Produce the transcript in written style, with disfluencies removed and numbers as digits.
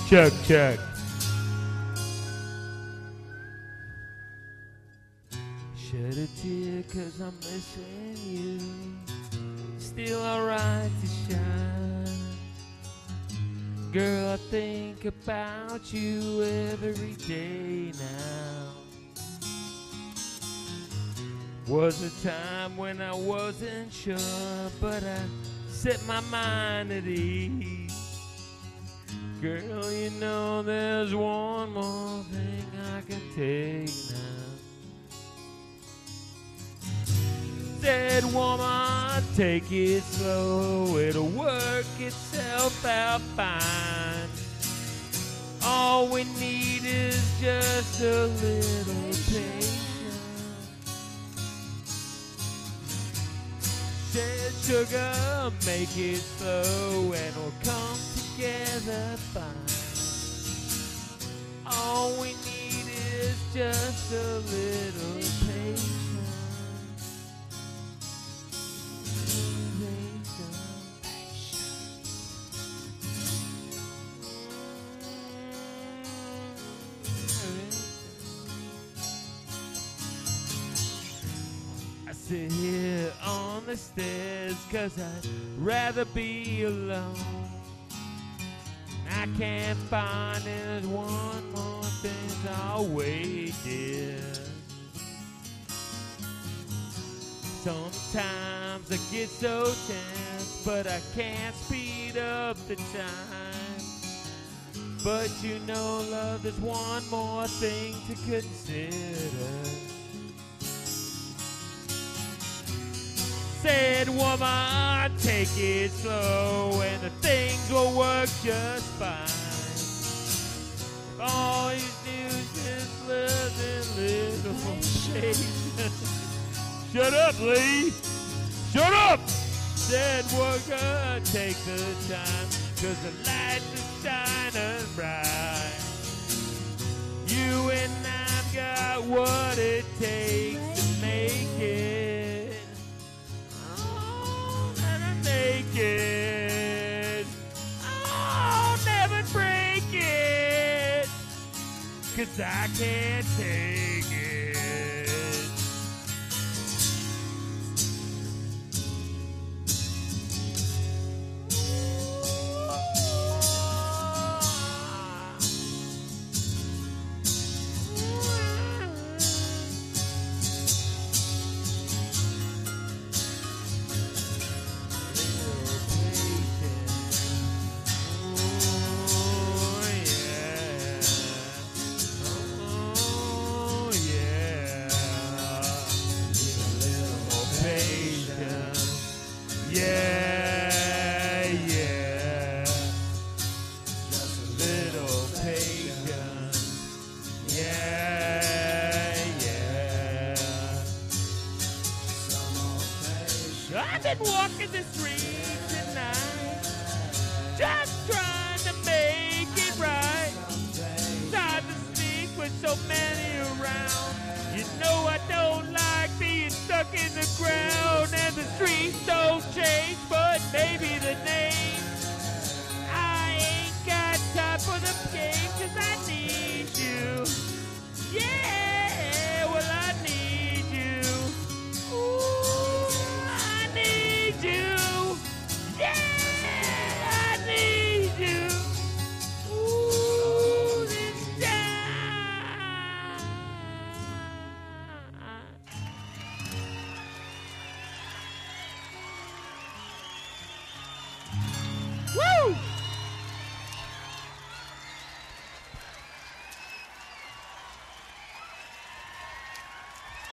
Check, check. Shed a tear 'cause I'm missing you. Still alright to shine. Girl, I think about you every day now. Was a time when I wasn't sure, but I set my mind at ease. Girl, you know there's one more thing I can take now. Said woman, take it slow, it'll work itself out fine. All we need is just a little patience. Said sugar, make it slow and we'll come together fine. All we need is just a little patience. I sit here on the stairs 'cause I'd rather be alone. I can't find it, one more thing I'll wait, dear. Sometimes I get so tense, but I can't speed up the time. But you know, love, there's one more thing to consider. Said woman, take it slow and the things will work just fine. If all you do is just live in little patience. Shut up, Lee! Shut up! Said worker, take the time, 'cause the light is shining bright. You and I've got what it takes to make it. Oh, never make it. Oh, never break it. 'Cause I can't take it. Yeah, yeah, just a little patience. Yeah, yeah, some more patience. I've been walking the streets tonight, just trying to make it right. Time to speak with so many.